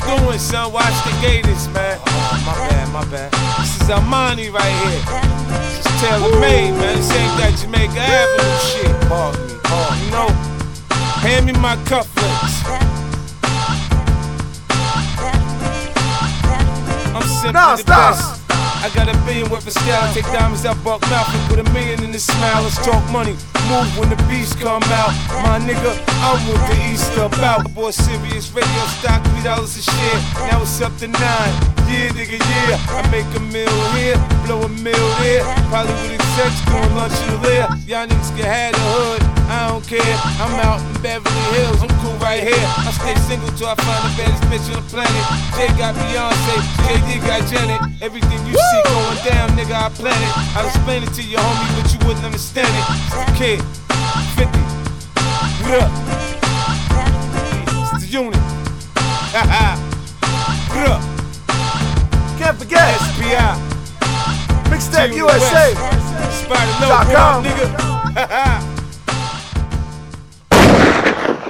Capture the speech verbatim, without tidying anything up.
doing, son? Watch the gators, man. Oh, my bad, my bad. This is Armani right here. This is tailor-made, man. This ain't that Jamaica Avenue shit. Pardon me. Oh, you know, hand me my cufflinks. I'm simply no, the stop. best. I got a billion worth of style. Take diamonds out Buck Mouth and put a million in the smile. Let's talk money. Move when the beats come out. My nigga, I'm with the East up out. Boy, serious radio stock, three dollars a share. Now it's up to nine. Yeah, nigga, yeah. I make a mill here, blow a mill there. Probably with execs doing lunch in the lair. Y'all niggas can have the hood. I don't care. I'm out in Beverly Hills. I'm cool right here. I stay single till I find the baddest bitch on the planet. Jay got Beyonce, J D got Janet. Everything you see going down, nigga, I plan it. I'll explain it to you, homie, but you wouldn't understand it. It's the kid, fifty. What up? It's the unit. Haha. What up? Can't forget S P I. Mixtape U S A Spider Low, nigga.